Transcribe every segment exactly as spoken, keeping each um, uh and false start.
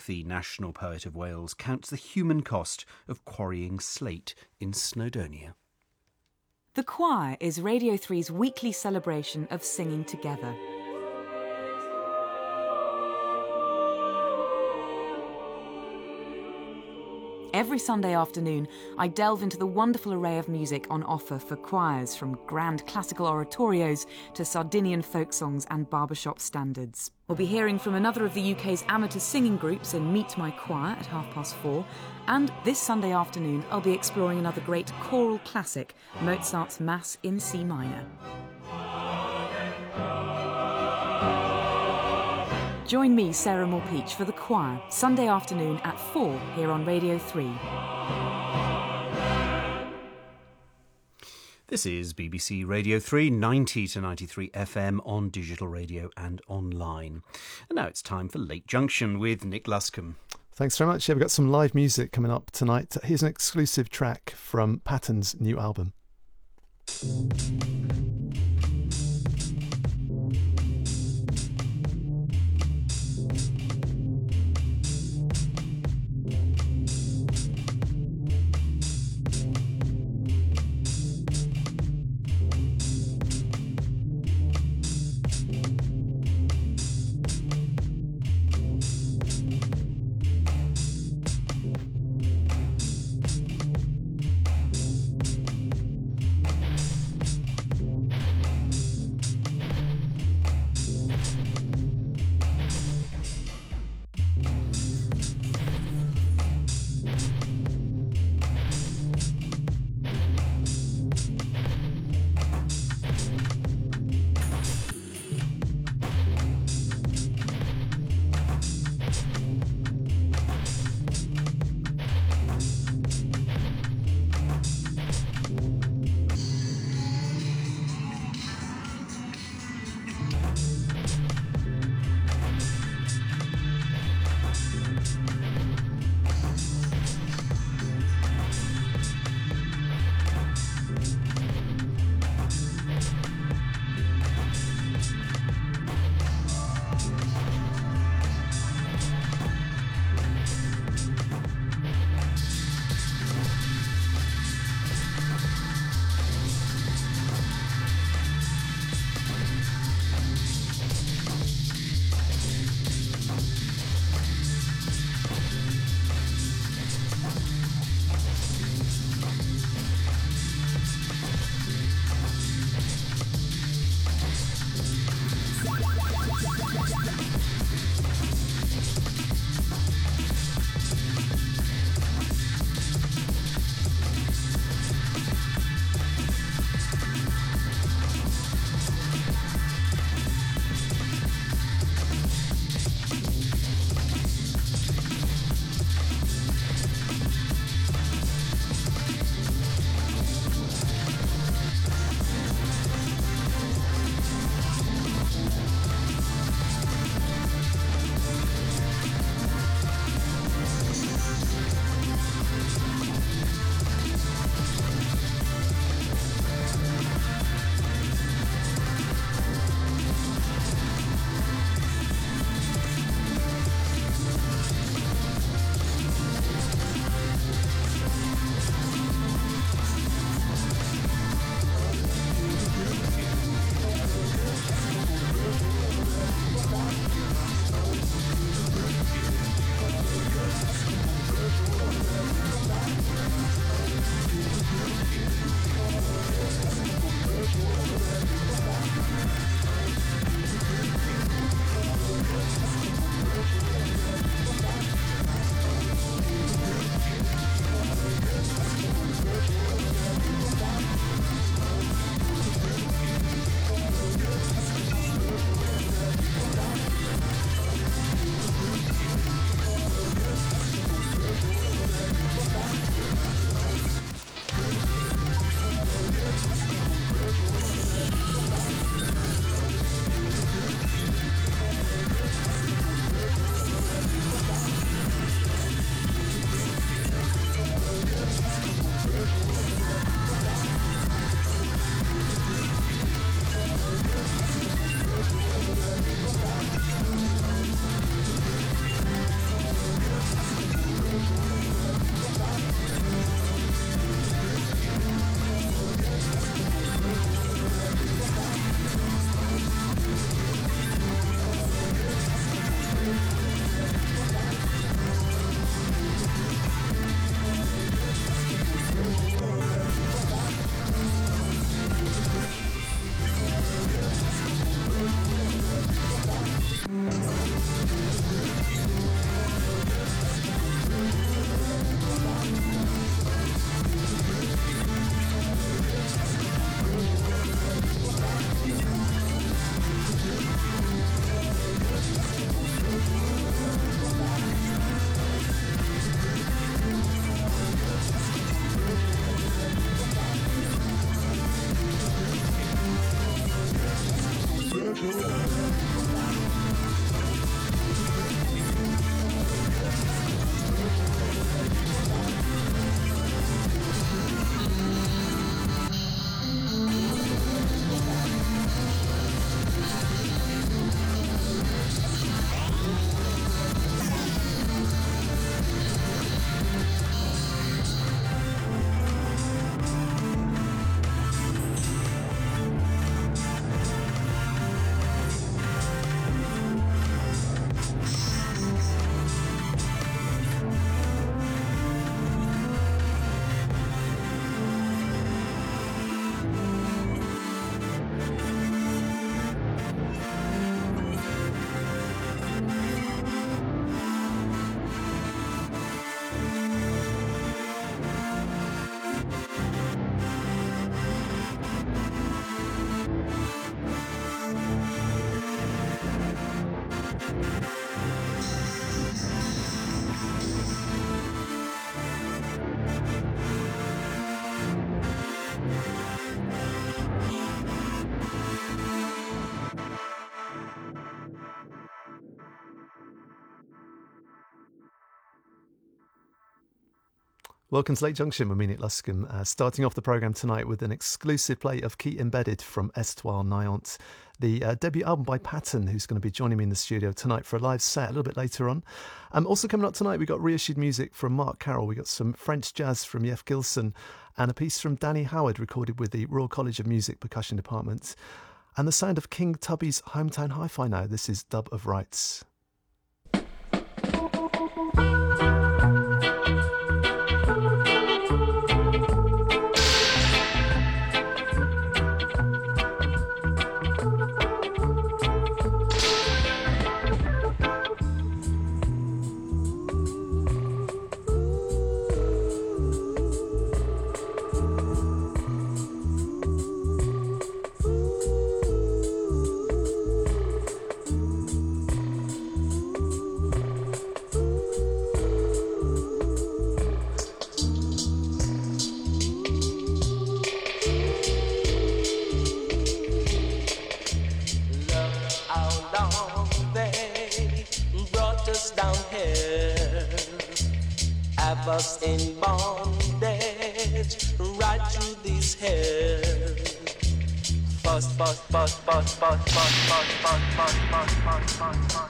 the National Poet of Wales, counts the human cost of quarrying slate in Snowdonia. The Choir is Radio three's weekly celebration of singing together. Every Sunday afternoon, I delve into the wonderful array of music on offer for choirs, from grand classical oratorios to Sardinian folk songs and barbershop standards. We'll be hearing from another of the U K's amateur singing groups in Meet My Choir at half past four, and this Sunday afternoon I'll be exploring another great choral classic, Mozart's Mass in C minor. Join me, Sarah Moore-Peach, for The Choir, Sunday afternoon at four here on Radio three. This is B B C Radio three, ninety to ninety-three F M on digital radio and online. And now it's time for Late Junction with Nick Luscombe. Thanks very much. Yeah, we've got some live music coming up tonight. Here's an exclusive track from Pattern's new album. Welcome to Late Junction with me, Nick Luscombe. Uh, starting off the programme tonight with an exclusive play of Key Embedded from Estoile Nayant, the uh, debut album by Patton, who's going to be joining me in the studio tonight for a live set a little bit later on. Um, also coming up tonight, we've got reissued music from Mark Carroll. We've got some French jazz from Jeff Gilson and a piece from Danny Howard recorded with the Royal College of Music Percussion Department. And the sound of King Tubby's Hometown Hi-Fi now. This is Dub of Rights. Us in bondage right through these hairs. Bust, bust, bust, bust, bust, bust, bust, bust, bust, bust, bust, bust, bust.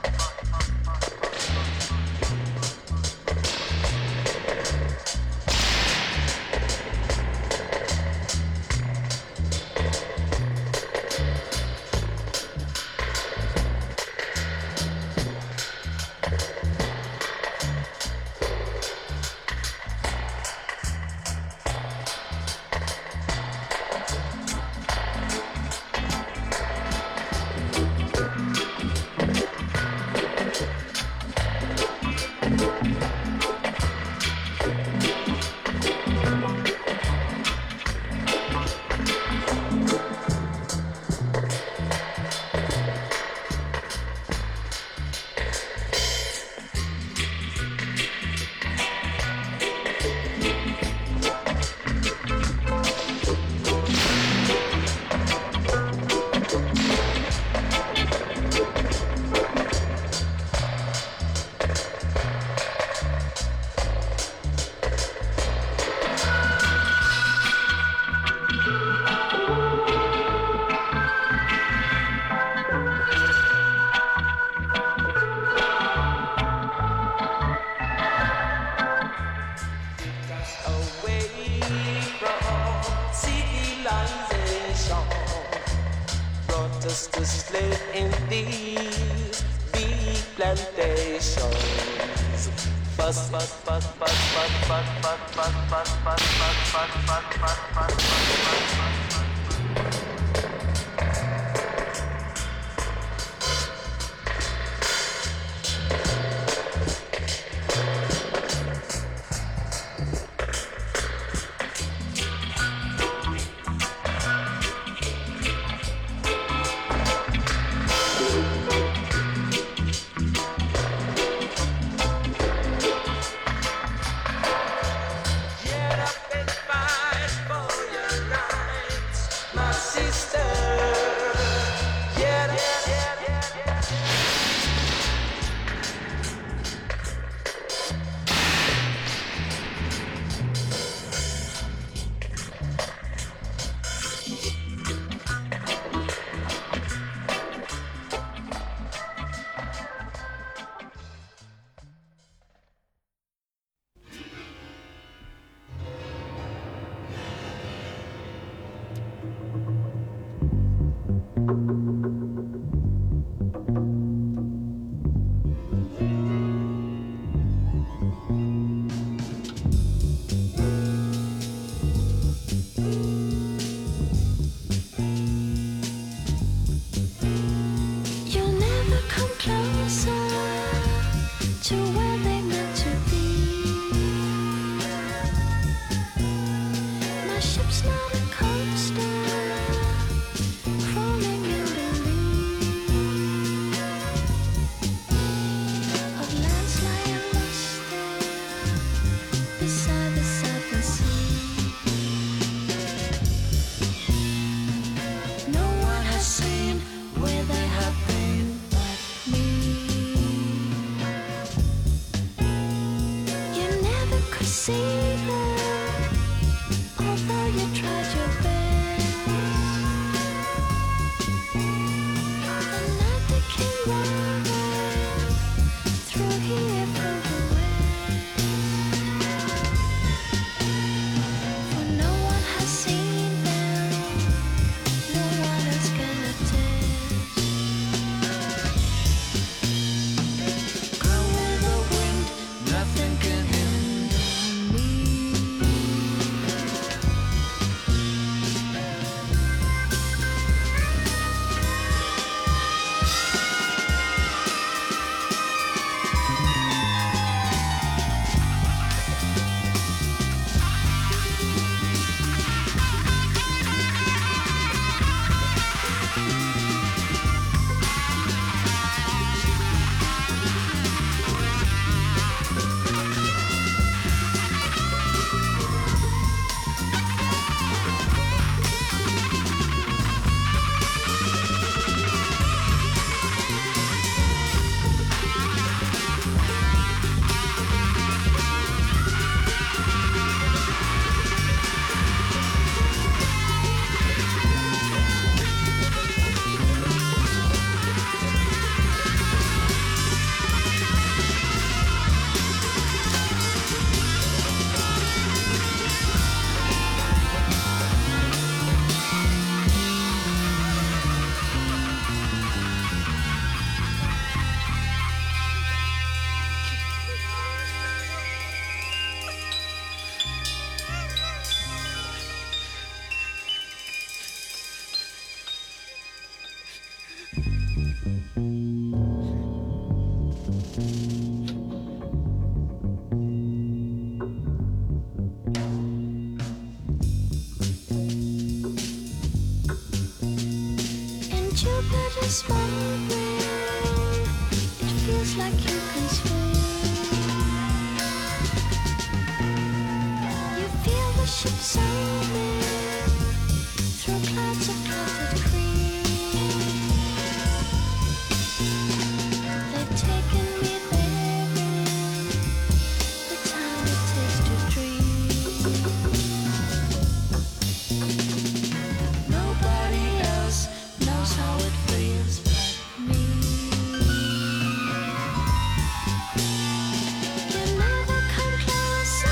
Get up and fight for your life. Jupiter's small ring, it feels like you can swim. You feel the ship sailing through clouds of clouded cream. They've taken me there in the time it takes to dream. Nobody else knows how it feels but me. You never come closer.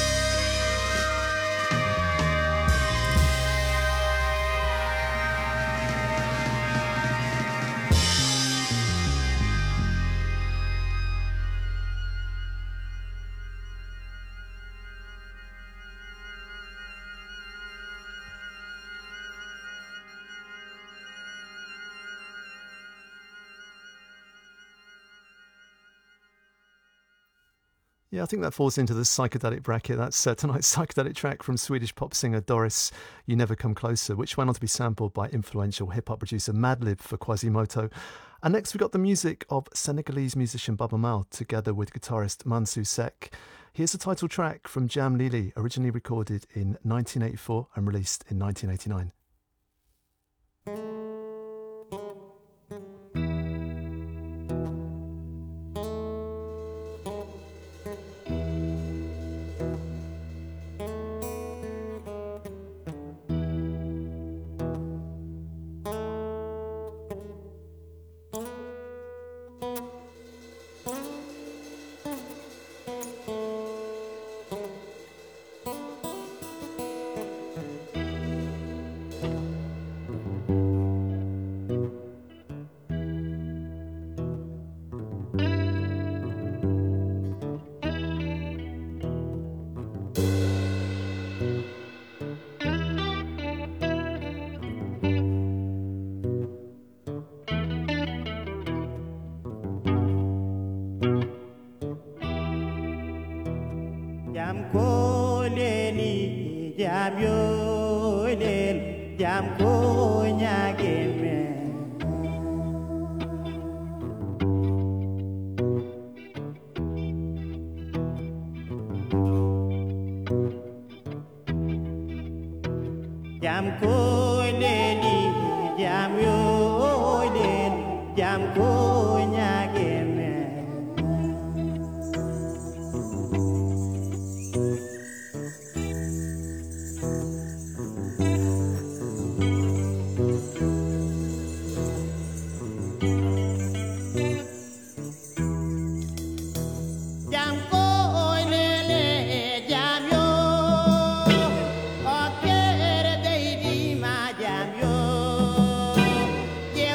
Yeah, I think that falls into the psychedelic bracket. That's uh, tonight's psychedelic track from Swedish pop singer Doris, You Never Come Closer, which went on to be sampled by influential hip-hop producer Madlib for Quasimoto. And next we got the music of Senegalese musician Baba Mal together with guitarist Mansour Seck. Here's the title track from Jam Lili, originally recorded in nineteen eighty-four and released in nineteen eighty-nine. Jam ko leni jam yo len jam ko nyage me jam ko leni jam yo len jam ko nyage me Yeah.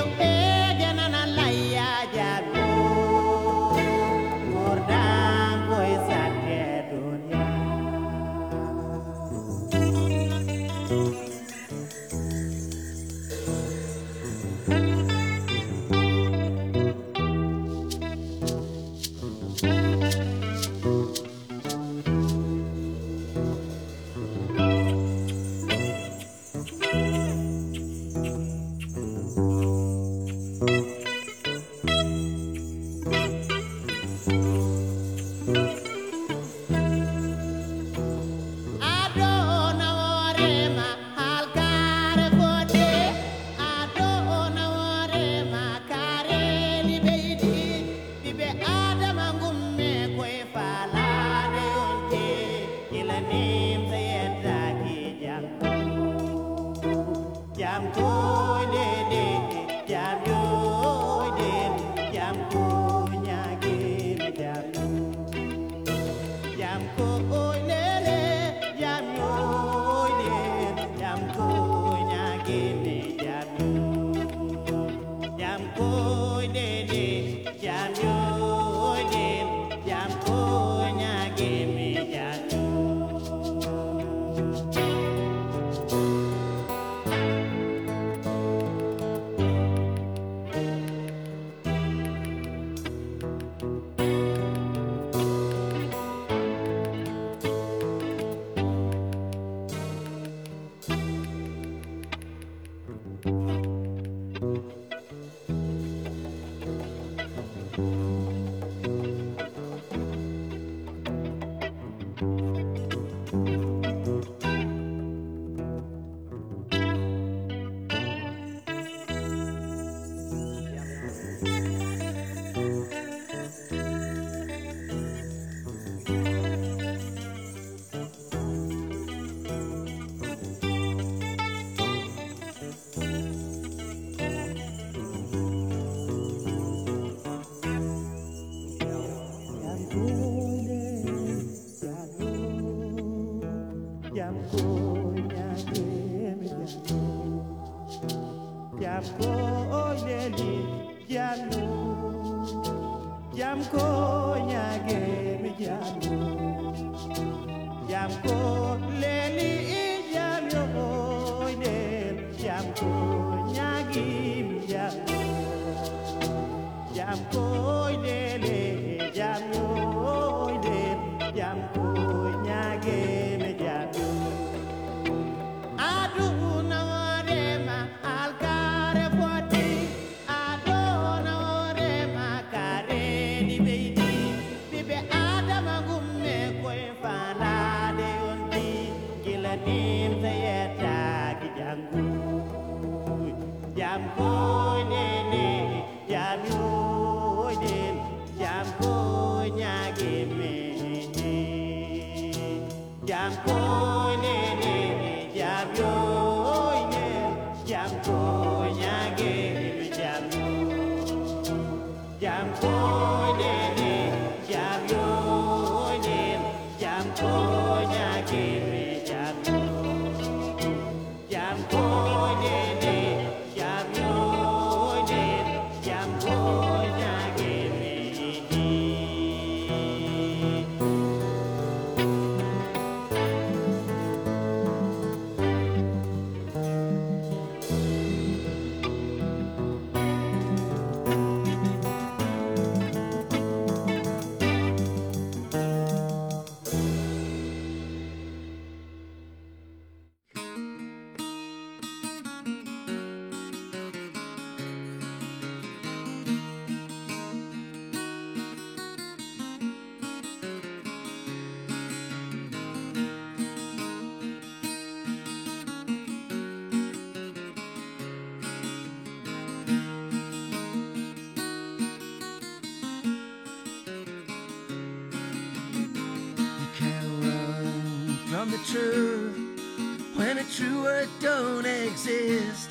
Truth when a true word don't exist.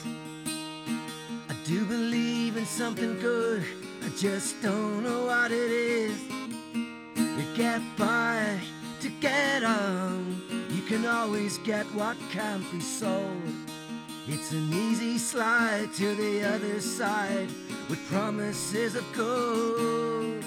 I do believe in something good, I just don't know what it is. You get by to get on, you can always get what can't be sold. It's an easy slide to the other side with promises of gold.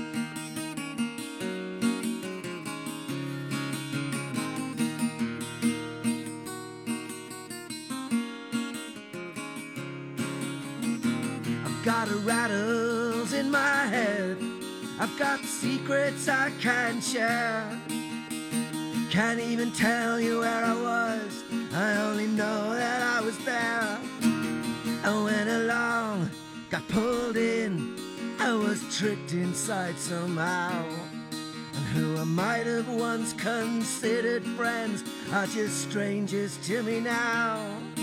Got rattles in my head, I've got secrets I can't share. Can't even tell you where I was, I only know that I was there. I went along, got pulled in, I was tricked inside somehow. And who I might have once considered friends are just strangers to me now.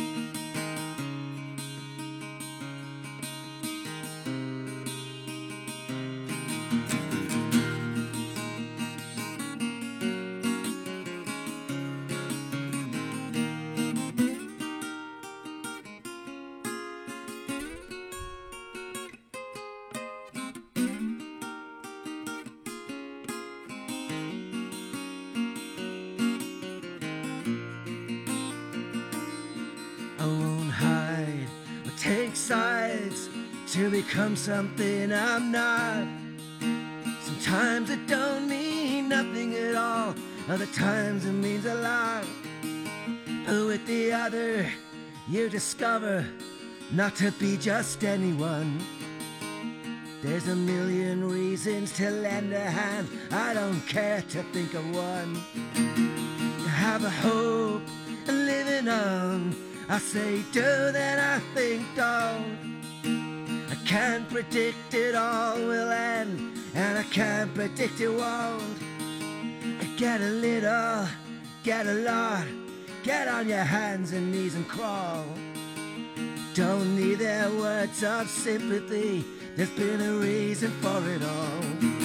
To become something I'm not. Sometimes it don't mean nothing at all, other times it means a lot. But with the other, you discover not to be just anyone. There's a million reasons to lend a hand, I don't care to think of one. To have a hope and living on, I say do, then I think don't. I can't predict it all will end, and I can't predict it won't. I Get a little, get a lot, get on your hands and knees and crawl. Don't need their words of sympathy, there's been a reason for it all.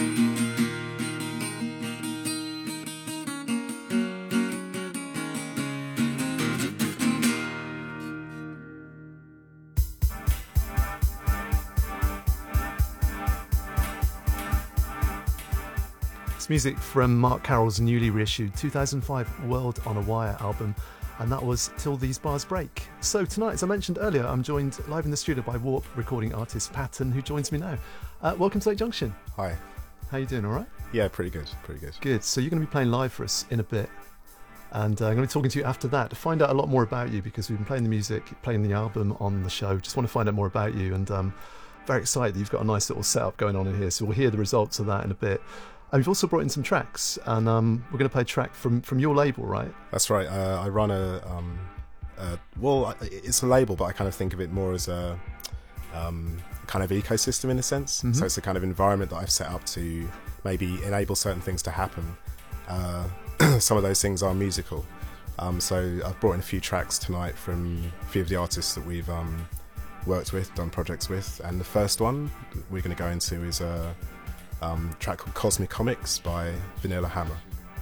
Music from Mark Carroll's newly reissued two thousand five World on a Wire album, and that was Till These Bars Break. So tonight, as I mentioned earlier, I'm joined live in the studio by Warp recording artist Patton, who joins me now. Uh, welcome to Late Junction. Hi. How you doing, all right? Yeah, pretty good, pretty good. Good. So you're going to be playing live for us in a bit, and uh, I'm going to be talking to you after that to find out a lot more about you, because we've been playing the music, playing the album on the show. Just want to find out more about you, and um, very excited that you've got a nice little setup going on in here, so we'll hear the results of that in a bit. And we've also brought in some tracks, and um, we're going to play a track from, from your label, right? That's right. Uh, I run a, um, a... Well, it's a label, but I kind of think of it more as a um, kind of ecosystem in a sense. Mm-hmm. So it's a kind of environment that I've set up to maybe enable certain things to happen. Uh, some of those things are musical. Um, so I've brought in a few tracks tonight from a few of the artists that we've um, worked with, done projects with. And the first one we're going to go into is a... Um, track called Cosmic Comics by Vanilla Hammer.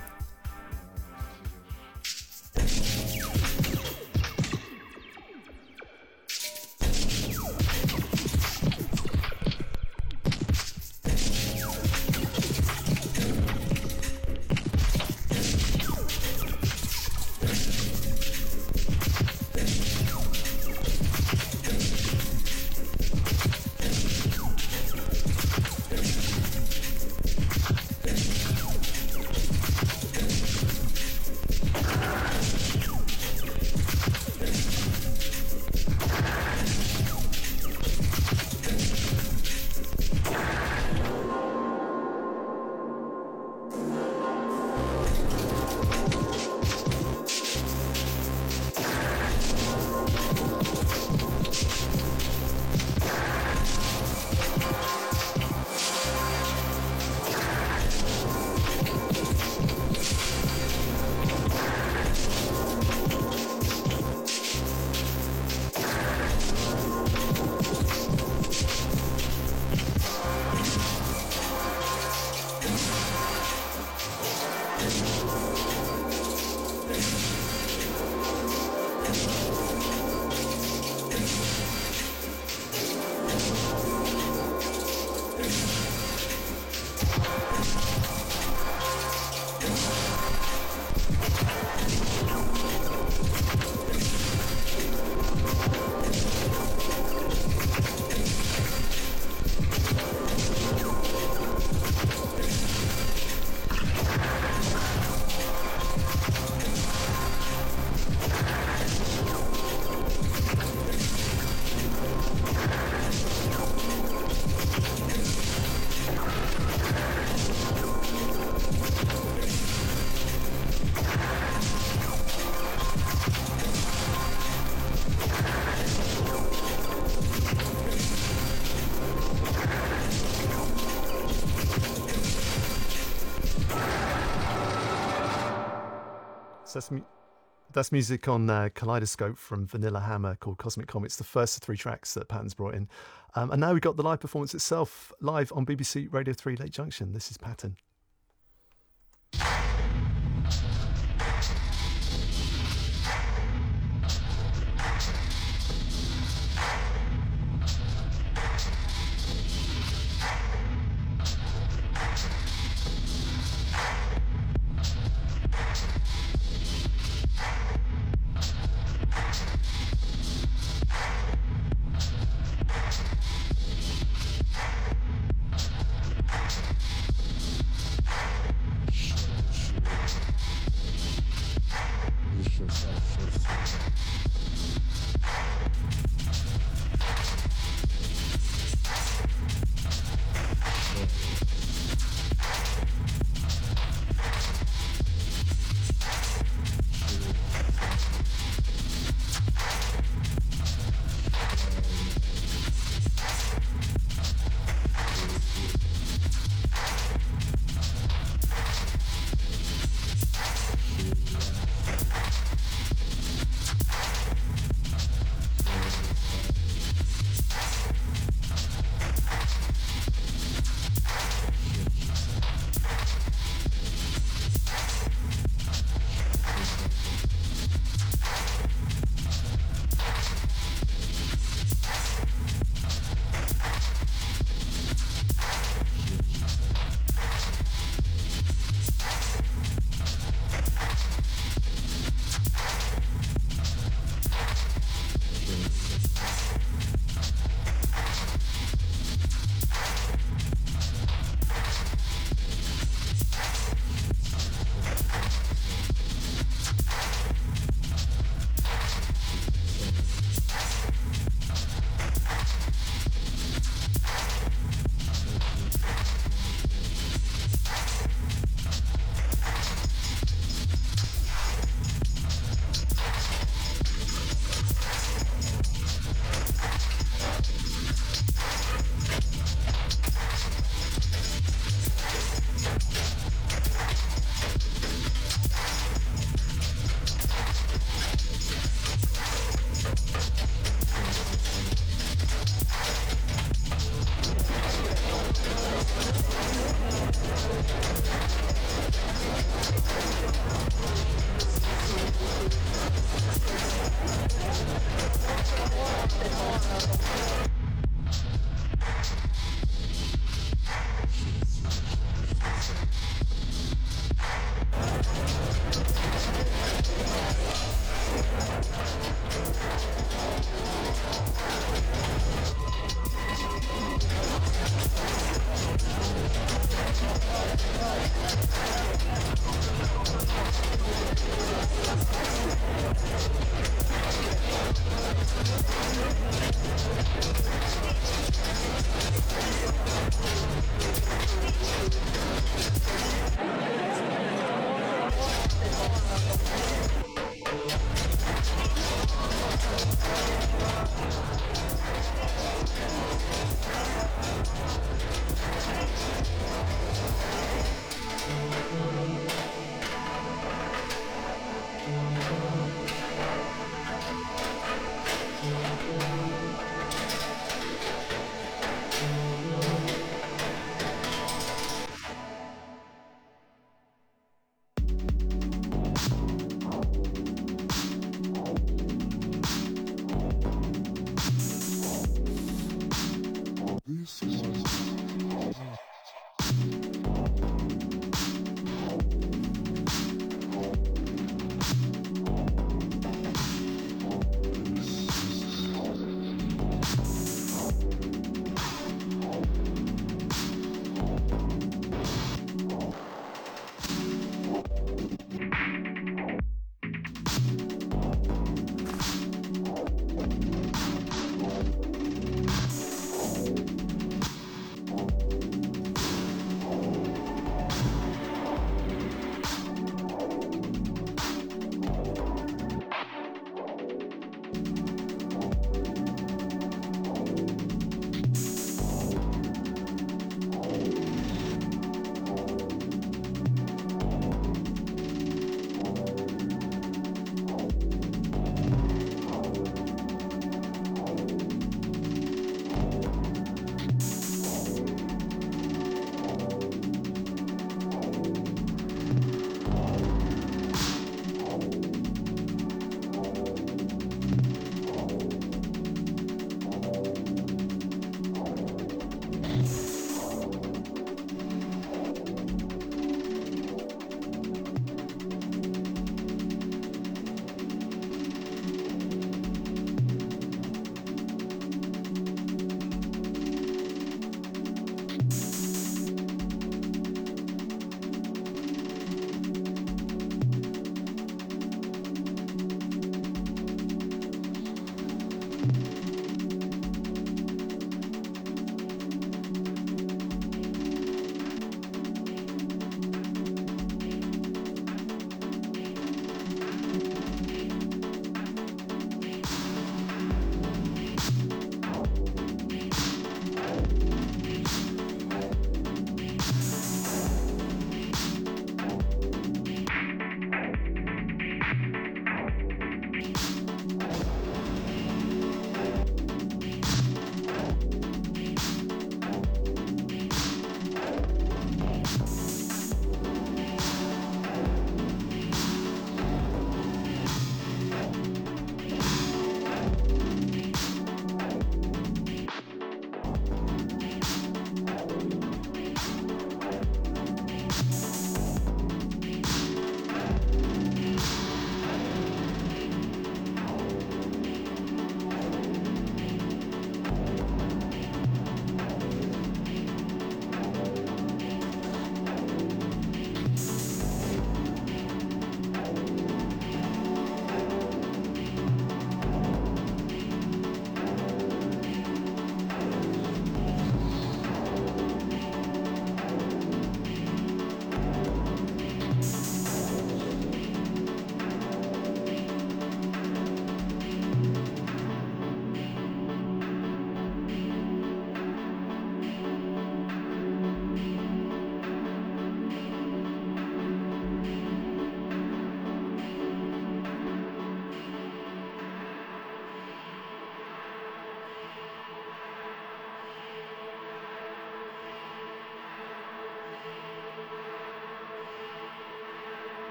So that's, mu- that's music on uh, Kaleidoscope from Vanilla Hammer called Cosmic Comics, the first of three tracks that Patton's brought in. Um, and now we've got the live performance itself, live on B B C Radio three Late Junction. This is Patton.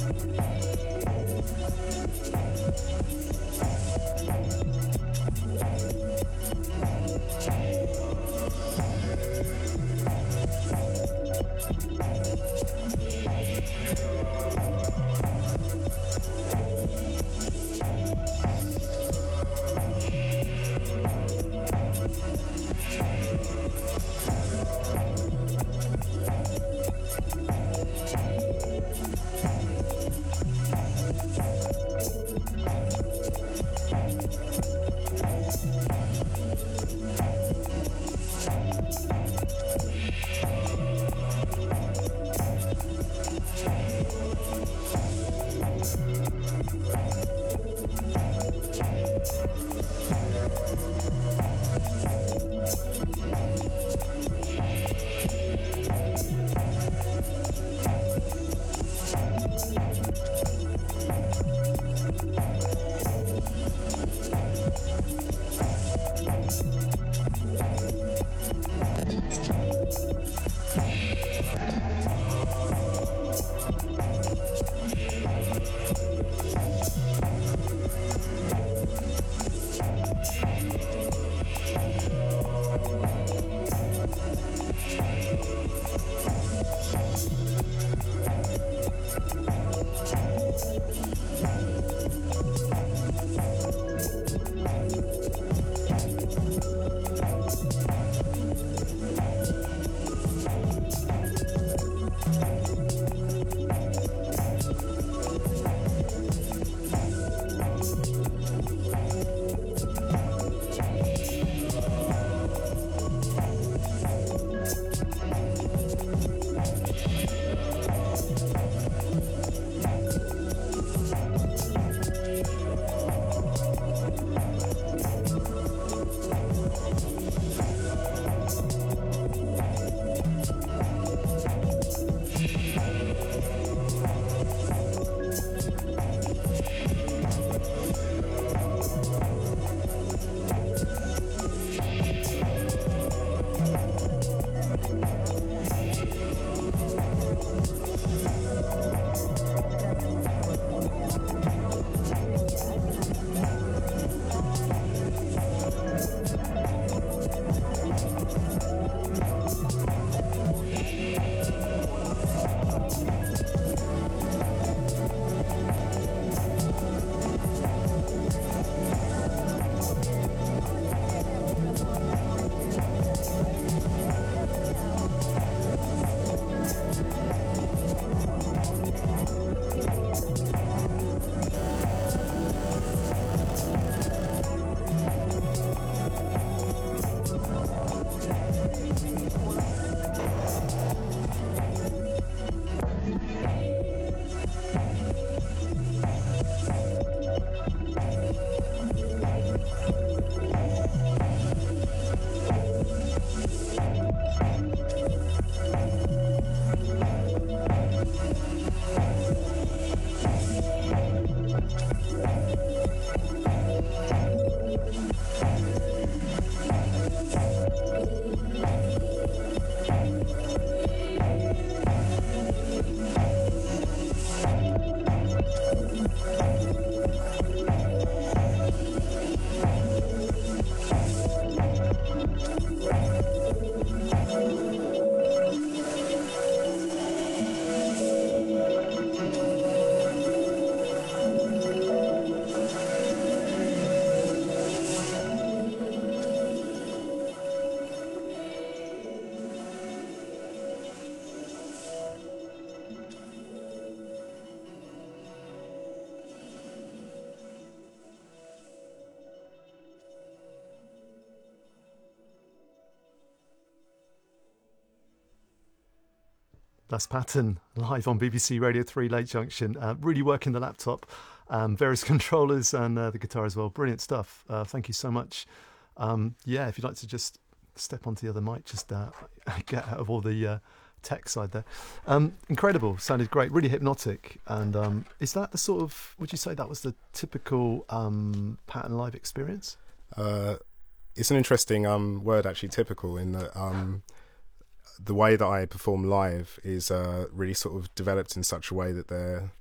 That's Patton, live on B B C Radio three Late Junction. Uh, really working the laptop, um, various controllers and uh, the guitar as well. Brilliant stuff. Uh, thank you so much. Um, yeah, if you'd like to just step onto the other mic, just uh, get out of all the uh, tech side there. Um, incredible. Sounded great. Really hypnotic. And um, is that the sort of, would you say that was the typical um, Patton live experience? Uh, it's an interesting um, word, actually, typical, in that um, the way that I perform live is uh, really sort of developed in such a way that they're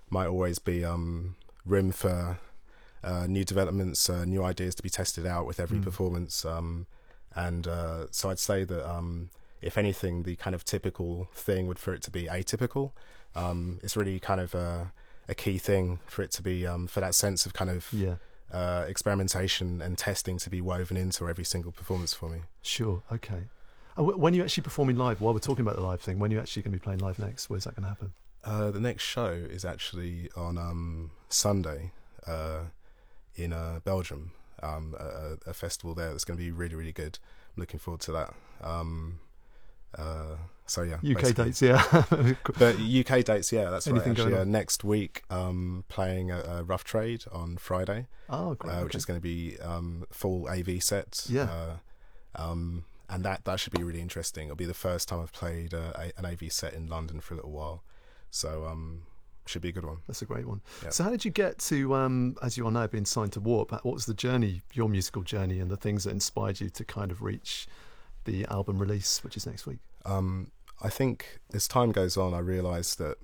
might always be um, room for uh, new developments, uh, new ideas to be tested out with every mm. performance. Um, and uh, so I'd say that um, if anything, the kind of typical thing would for it to be atypical. Um, it's really kind of a, a key thing for it to be, um, for that sense of kind of yeah. uh, experimentation and testing to be woven into every single performance for me. Sure, okay. And w- when you're actually performing live, while we're talking about the live thing, when you're actually going to be playing live next, where's that going to happen? Uh, the next show is actually on um, Sunday uh, in uh, Belgium, um, a, a festival there that's going to be really, really good. I'm looking forward to that. Um, uh, so yeah, U K basically. dates, yeah. But U K dates, yeah, that's Anything right. Actually, going uh, on? next week, um, playing a, a Rough Trade on Friday, Oh, great. uh, which okay. is going to be um, full A V sets. Yeah. Uh, um, and that that should be really interesting. It'll be the first time I've played uh, a, an A V set in London for a little while, so um, should be a good one. That's a great one. Yep. So how did you get to, um, as you are now being signed to Warp, what was the journey, your musical journey, and the things that inspired you to kind of reach the album release, which is next week? Um, I think as time goes on, I realise that,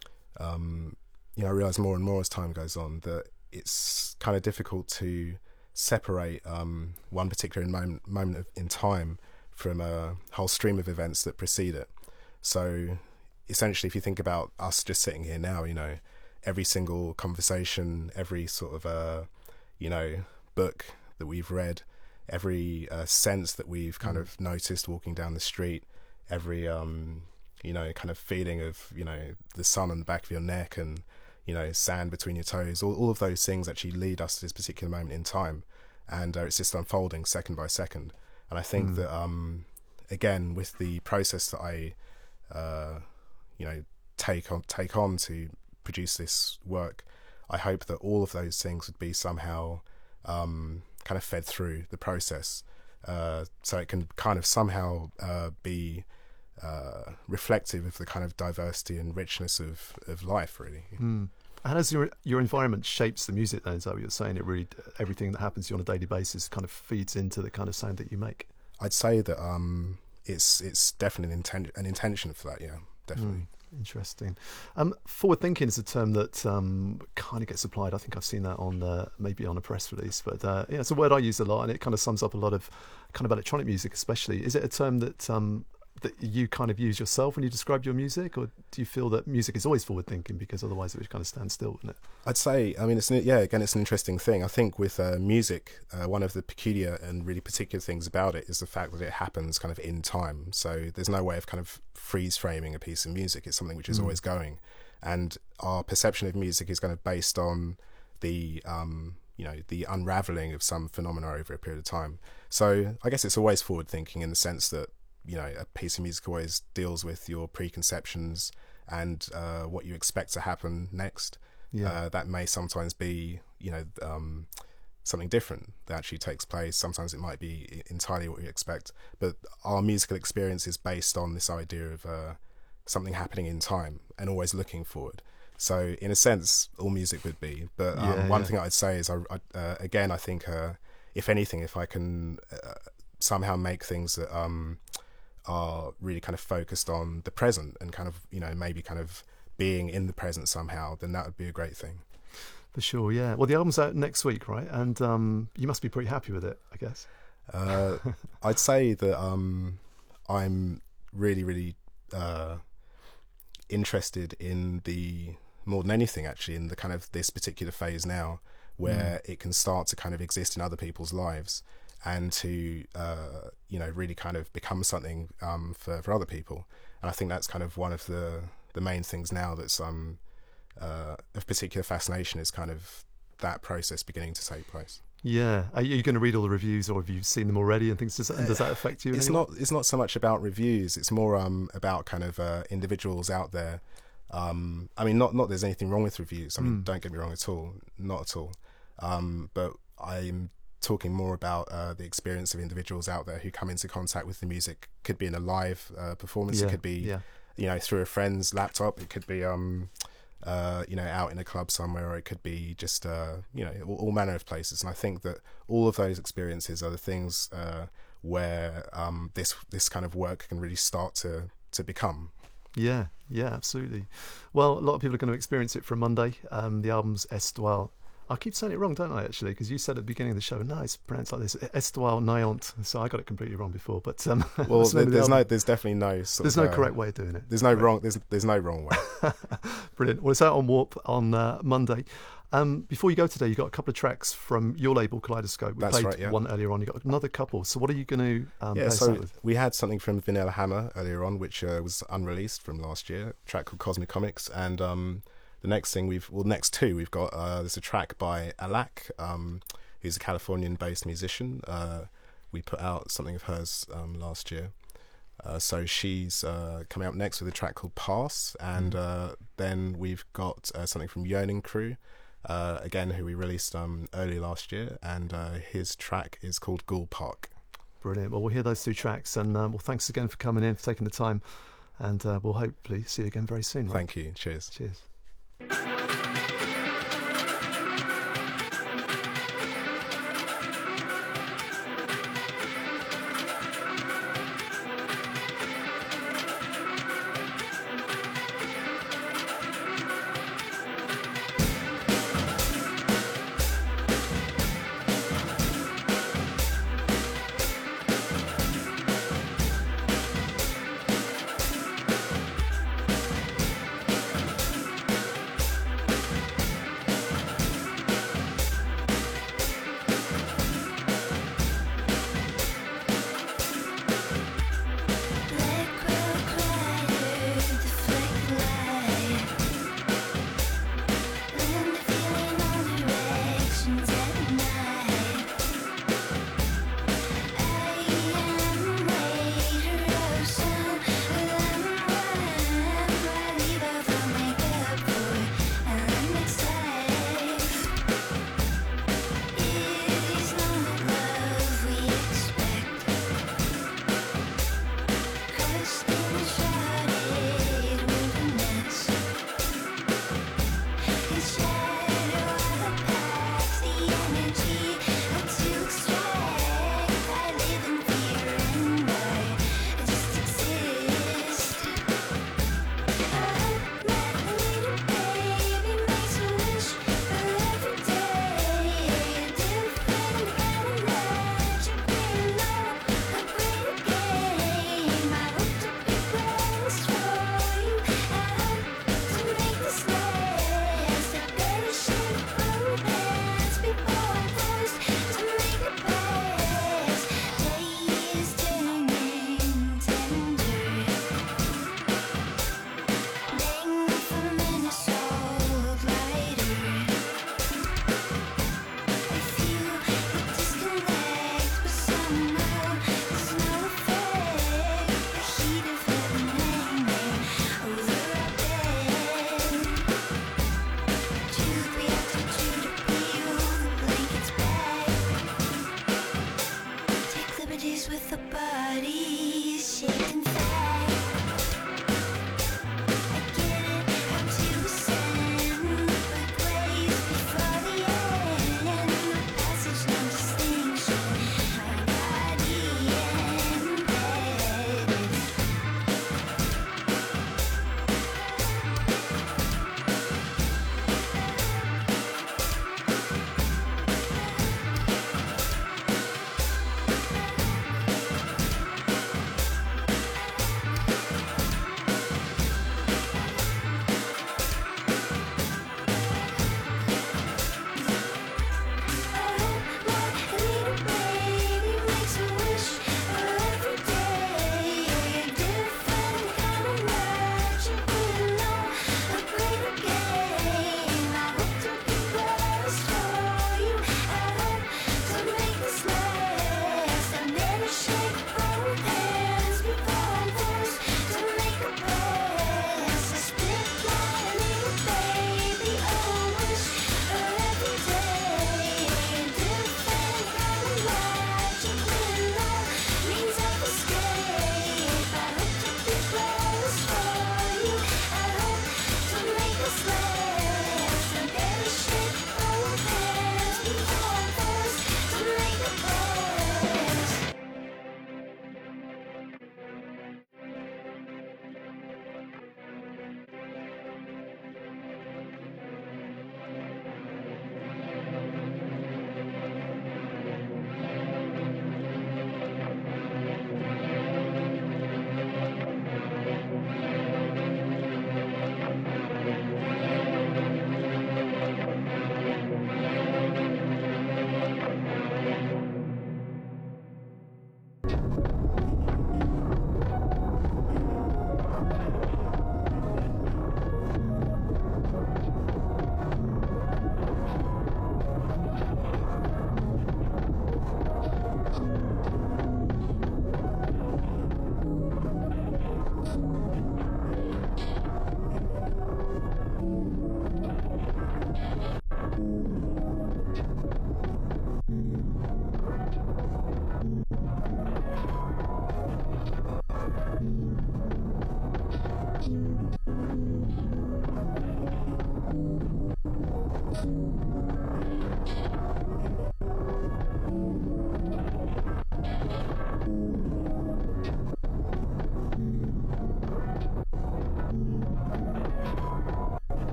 um, you know, I realise more and more as time goes on that it's kind of difficult to separate um, one particular moment, moment of, in time from a whole stream of events that precede it. So essentially, if you think about us just sitting here now, you know, every single conversation, every sort of, uh, you know, book that we've read, every uh, sense that we've kind mm. of noticed walking down the street, every, um, you know, kind of feeling of, you know, the sun on the back of your neck and, you know, sand between your toes, all, all of those things actually lead us to this particular moment in time. And uh, it's just unfolding second by second. And I think mm. that, um, again, with the process that I, uh, you know, take on, take on to produce this work, I hope that all of those things would be somehow um, kind of fed through the process. Uh, so it can kind of somehow uh, be uh, reflective of the kind of diversity and richness of, of life, really. Mm. How does your your environment shapes the music then? Is that what you're saying? It really, everything that happens to you on a daily basis kind of feeds into the kind of sound that you make? I'd say that um, it's it's definitely an, inten- an intention for that, yeah, definitely. Mm. Interesting. Um, forward thinking is a term that um, kind of gets applied. I think I've seen that on uh, maybe on a press release, but uh, yeah, it's a word I use a lot, and it kind of sums up a lot of kind of electronic music, especially. Is it a term that um, that you kind of use yourself when you describe your music, or do you feel that music is always forward thinking because otherwise it would kind of stand still, wouldn't it? I'd say, I mean, it's an, yeah, again, it's an interesting thing. I think with uh, music, uh, one of the peculiar and really particular things about it is the fact that it happens kind of in time. So there's no way of kind of freeze framing a piece of music. It's something which is mm. always going, and our perception of music is kind of based on the um, you know, the unraveling of some phenomena over a period of time. So I guess it's always forward thinking in the sense that, you know, a piece of music always deals with your preconceptions and uh, what you expect to happen next. Yeah. Uh, that may sometimes be, you know, um, something different that actually takes place. Sometimes it might be entirely what you expect. But our musical experience is based on this idea of uh, something happening in time and always looking forward. So in a sense, all music would be. But um, yeah, one yeah. thing I'd say is, I, I, uh, again, I think, uh, if anything, if I can uh, somehow make things that... Um, are really kind of focused on the present and kind of, you know, maybe kind of being in the present somehow, then that would be a great thing. For sure, yeah. Well, the album's out next week, right? And um, you must be pretty happy with it, I guess. Uh, I'd say that um, I'm really, really uh, interested in the, more than anything actually, in the kind of this particular phase now where mm. it can start to kind of exist in other people's lives. And to, uh, you know, really kind of become something um, for, for other people. And I think that's kind of one of the, the main things now that's um, uh, of particular fascination is kind of that process beginning to take place. Yeah. Are you going to read all the reviews, or have you seen them already and things? Does, and does that affect you? It's not, it's not so much about reviews. It's more um, about kind of uh, individuals out there. Um, I mean, not, not there's anything wrong with reviews. I mean, mm. don't get me wrong at all. Not at all. Um, but I'm talking more about uh, the experience of individuals out there who come into contact with the music. Could be in a live uh, performance. Yeah, it could be, yeah. you know, through a friend's laptop. It could be, um, uh, you know, out in a club somewhere, or it could be just, uh, you know, all, all manner of places. And I think that all of those experiences are the things uh, where um, this this kind of work can really start to to become. Yeah, yeah, absolutely. Well, a lot of people are going to experience it from Monday. Um, the album's Estoile. I keep saying it wrong, don't I, actually? Because you said at the beginning of the show, no, it's pronounced like this, Estoile Nayant. So I got it completely wrong before. But um, well, the there's the no, there's definitely no. Sort there's of, no uh, correct way of doing it. There's no right. wrong. There's there's no wrong way. Brilliant. Well, it's out on Warp on uh, Monday. Um, before you go today, you got a couple of tracks from your label, Kaleidoscope. We That's played right, yeah. one earlier on. You got another couple. So what are you going to um, Yeah, pair us so out with? we had something from Vanilla Hammer earlier on, which uh, was unreleased from last year. A track called Cosmic Comics, and um, the next thing we've, well, next two we've got. Uh, there's a track by Alak, um, who's a Californian-based musician. Uh, we put out something of hers um, last year. Uh, so she's uh, coming out next with a track called Pass, and uh, then we've got uh, something from Yearning Crew, uh, again, who we released um, early last year, and uh, his track is called Ghoul Park. Brilliant. Well, we'll hear those two tracks, and um, well, thanks again for coming in, for taking the time, and uh, we'll hopefully see you again very soon. Right? Thank you. Cheers. Cheers. Better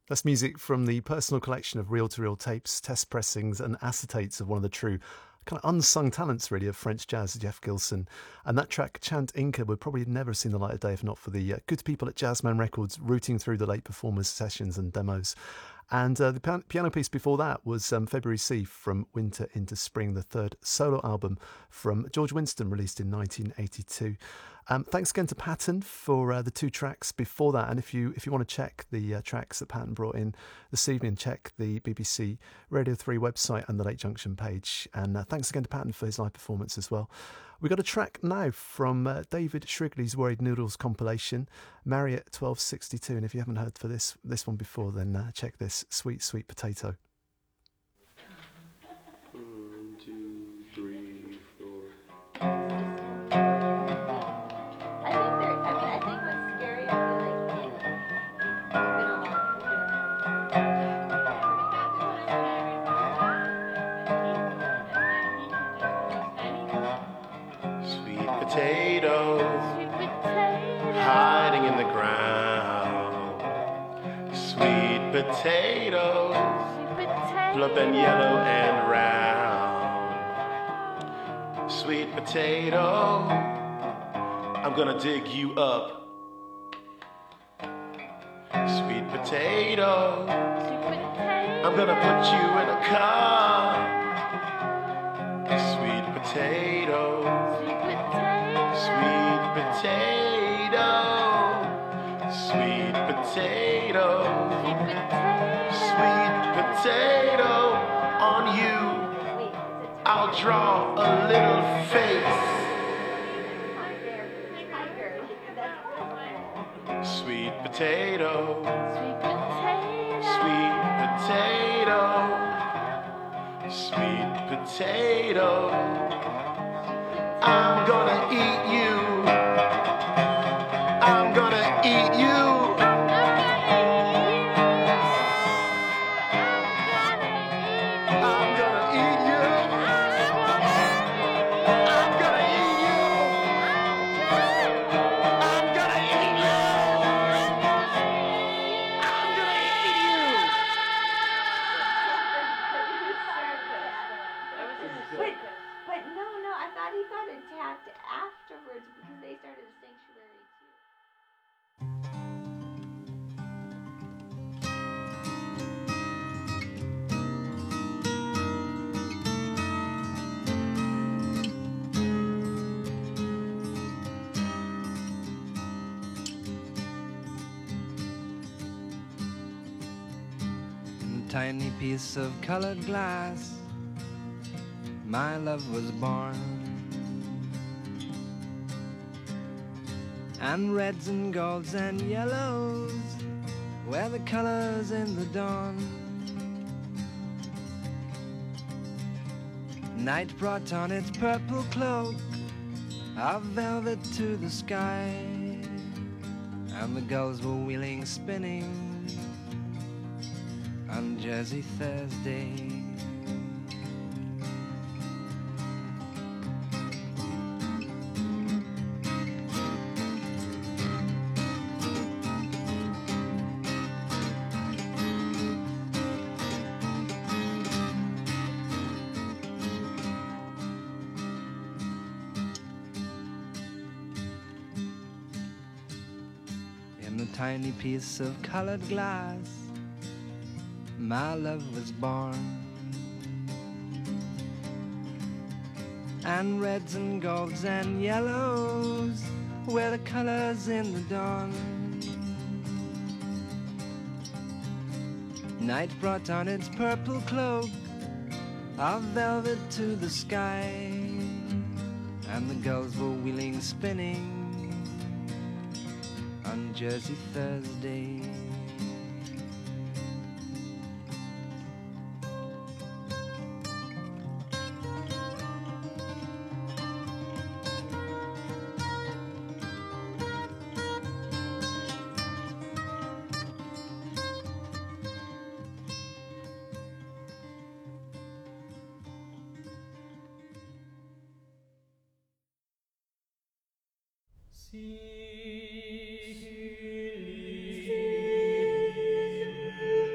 That's music from the personal collection of reel-to-reel tapes, test pressings and acetates of one of the true kind of unsung talents, really, of French jazz, Jeff Gilson. And that track, Chant Inca, would probably never have seen the light of day if not for the uh, good people at Jazzman Records rooting through the late performers' sessions and demos. And uh, the pian- piano piece before that was um, February Sea from Winter into Spring, the third solo album from George Winston, released in nineteen eighty-two. Um, thanks again to Patton for uh, the two tracks before that. And if you if you want to check the uh, tracks that Patton brought in this evening, check the B B C Radio three website and the Late Junction page. And uh, thanks again to Patton for his live performance as well. We got a track now from uh, David Shrigley's Worried Noodles compilation, Marriott twelve sixty-two. And if you haven't heard for this this one before, then uh, check this, Sweet Sweet Potato. One, two, three, four. I think they're, I mean, I think what's scary, I feel like, is Sweet potatoes, hiding in the ground. Sweet potatoes, plump and yellow and round. Sweet potato, I'm gonna dig you up. Sweet potato, I'm gonna put you in a car. Sweet potato, sweet potato, sweet potato, sweet potato, on you I'll draw a little face. Sweet potato, sweet potato, sweet potato, I'm gonna eat you, I'm gonna eat you. I'm gonna eat you. I'm gonna eat you. I'm gonna eat you. I'm gonna eat you. But, but no, no, I thought he got attacked afterwards because they started a sanctuary too. In a tiny piece of colored glass, my love was born. And reds and golds and yellows were the colors in the dawn. Night brought on its purple cloak of velvet to the sky, and the gulls were wheeling, spinning on Jersey Thursday. In a tiny piece of colored glass, my love was born. And reds and golds and yellows were the colors in the dawn. Night brought on its purple cloak of velvet to the sky, and the gulls were wheeling, spinning on Jersey Thursday. See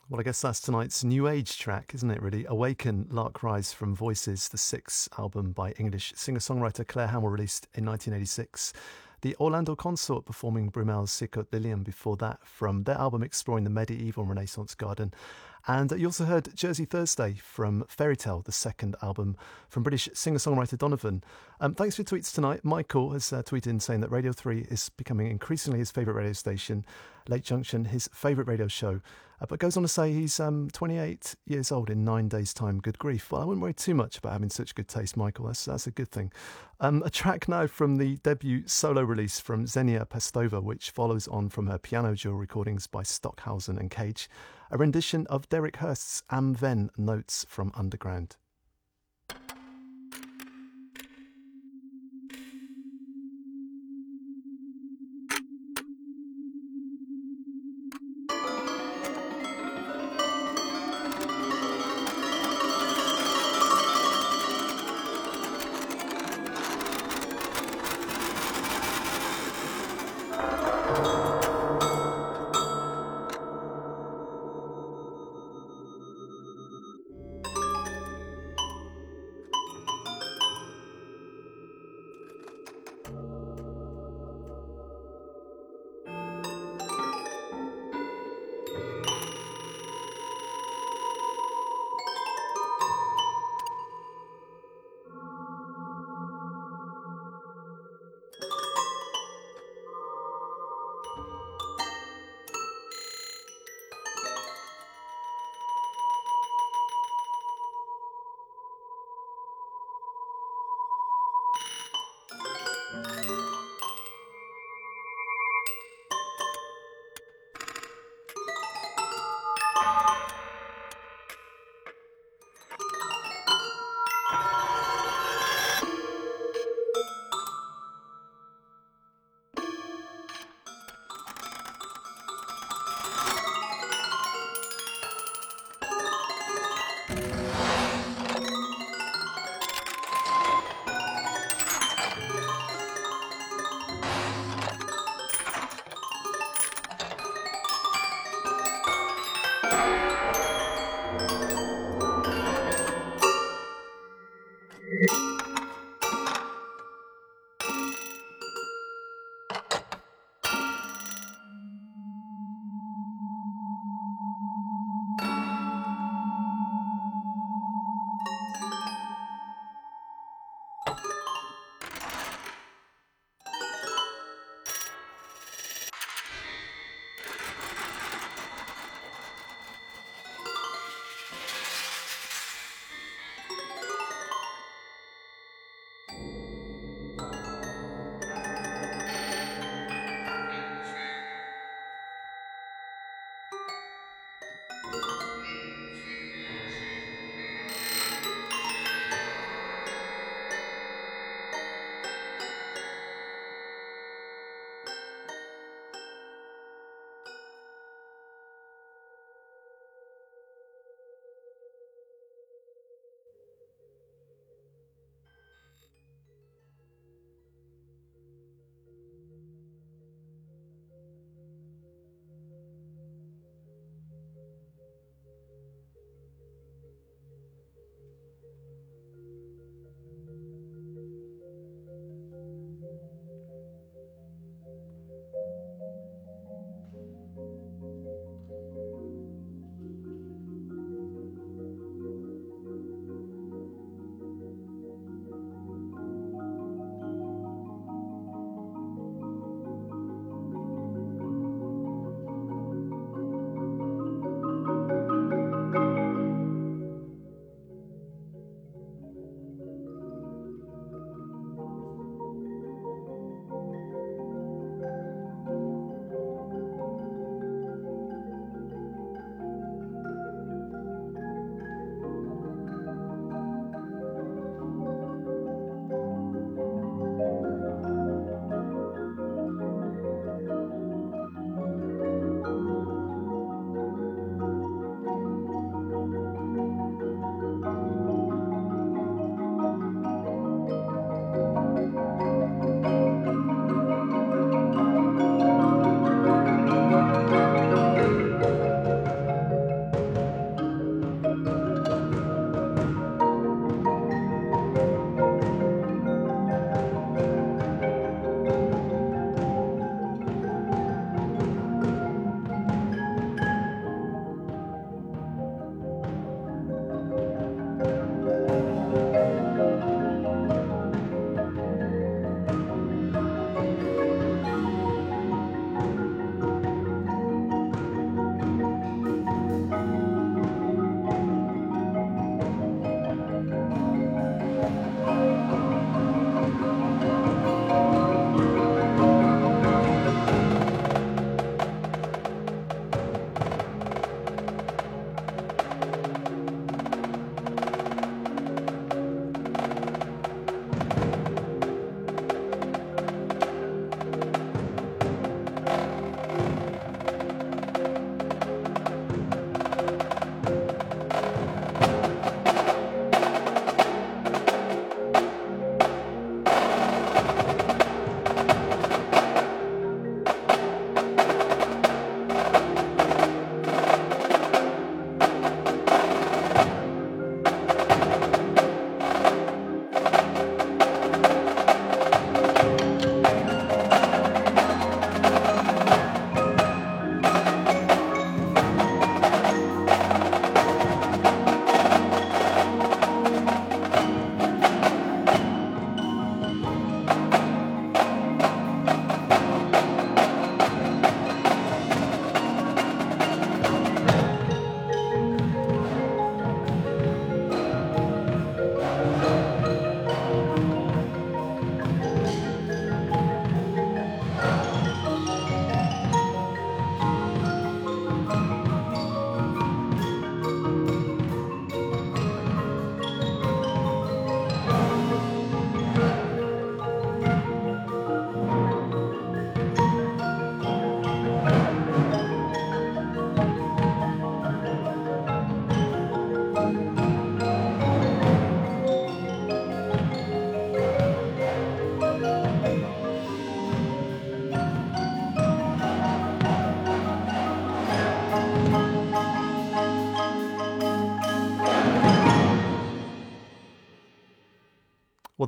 Well, I guess that's tonight's new age track, isn't it, really? Awaken, Lark Rise from Voices, the sixth album by English singer-songwriter Claire Hamill, released in nineteen eighty-six. The Orlando Consort performing Brumel's Sicut Lilium before that, from their album exploring the medieval and Renaissance garden. And you also heard Jersey Thursday from Fairy Tale, the second album from British singer-songwriter Donovan. Um, thanks for your tweets tonight. Michael has uh, tweeted in saying that Radio three is becoming increasingly his favourite radio station, Late Junction his favourite radio show, uh, but goes on to say he's um, twenty-eight years old in nine days' time. Good grief. Well, I wouldn't worry too much about having such good taste, Michael. That's, that's a good thing. Um, a track now from the debut solo release from Xenia Pestova, which follows on from her piano duo recordings by Stockhausen and Cage, a rendition of Derek Hurst's Am Ven Notes from Underground.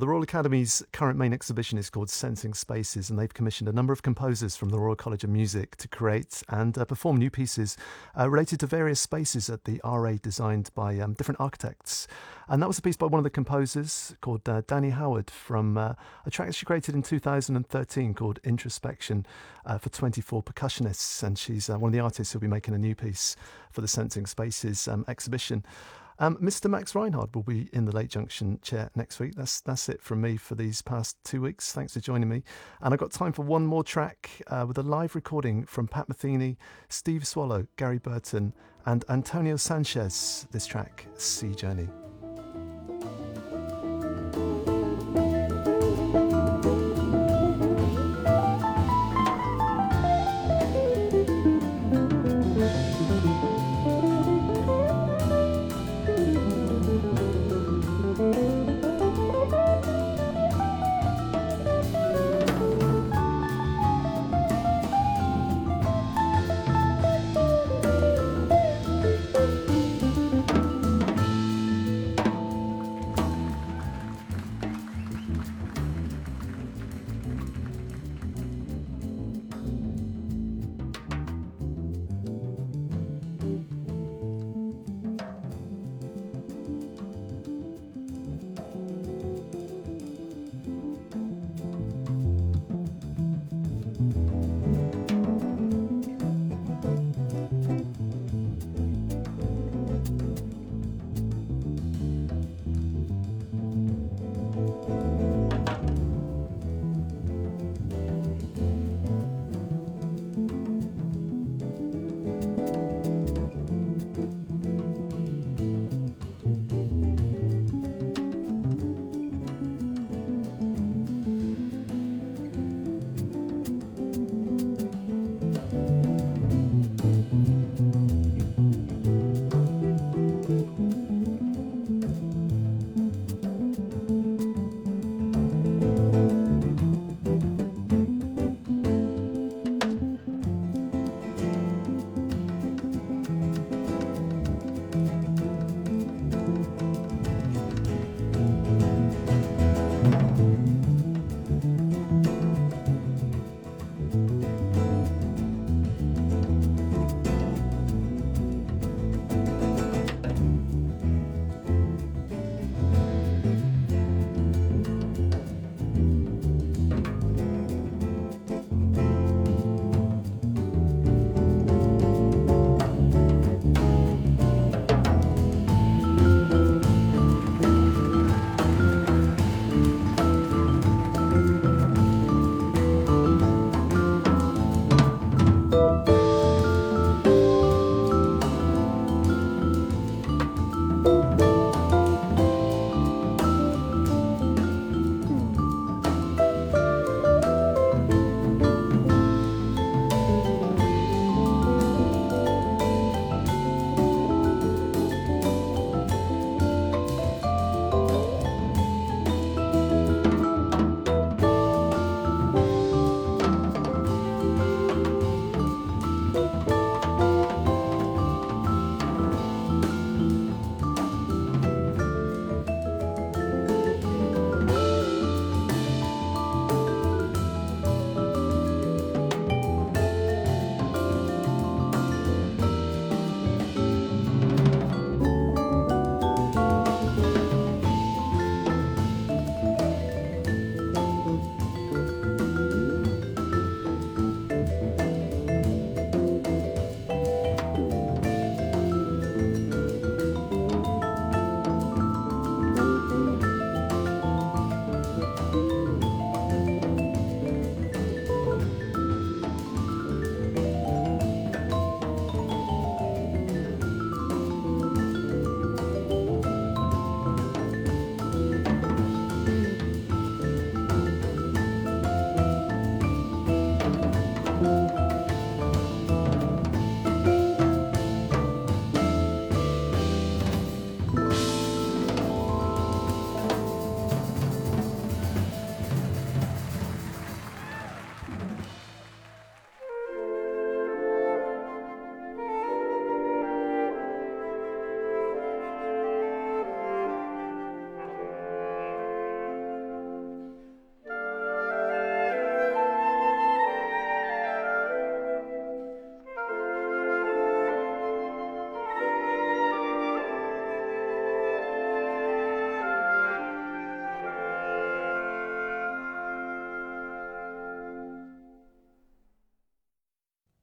the Royal Academy's current main exhibition is called Sensing Spaces, and they've commissioned a number of composers from the Royal College of Music to create and uh, perform new pieces uh, related to various spaces at the R A designed by um, different architects. And that was a piece by one of the composers called uh, Danny Howard from uh, a track that she created in two thousand thirteen called Introspection uh, for twenty-four percussionists. And she's uh, one of the artists who'll be making a new piece for the Sensing Spaces um, exhibition. Um, Mister Max Reinhardt will be in the Late Junction chair next week. That's that's it from me for these past two weeks. Thanks for joining me. And I've got time for one more track uh, with a live recording from Pat Metheny, Steve Swallow, Gary Burton and Antonio Sanchez. This track, Sea Journey.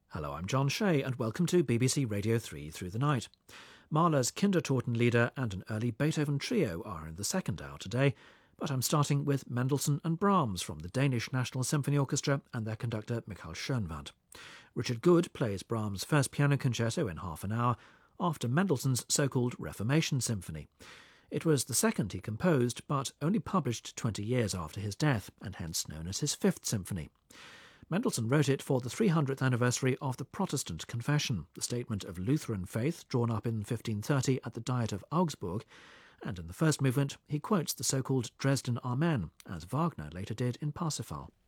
Hello, I'm John Shea, and welcome to B B C Radio three Through the Night. Mahler's Kindertotenlieder and an early Beethoven trio are in the second hour today, but I'm starting with Mendelssohn and Brahms from the Danish National Symphony Orchestra and their conductor Michael Schönwandt. Richard Good plays Brahms' first piano concerto in half an hour, after Mendelssohn's so-called Reformation Symphony. It was the second he composed, but only published twenty years after his death, and hence known as his Fifth Symphony. Mendelssohn wrote it for the three hundredth anniversary of the Protestant Confession, the statement of Lutheran faith drawn up in fifteen thirty at the Diet of Augsburg, and in the first movement he quotes the so-called Dresden Amen, as Wagner later did in Parsifal.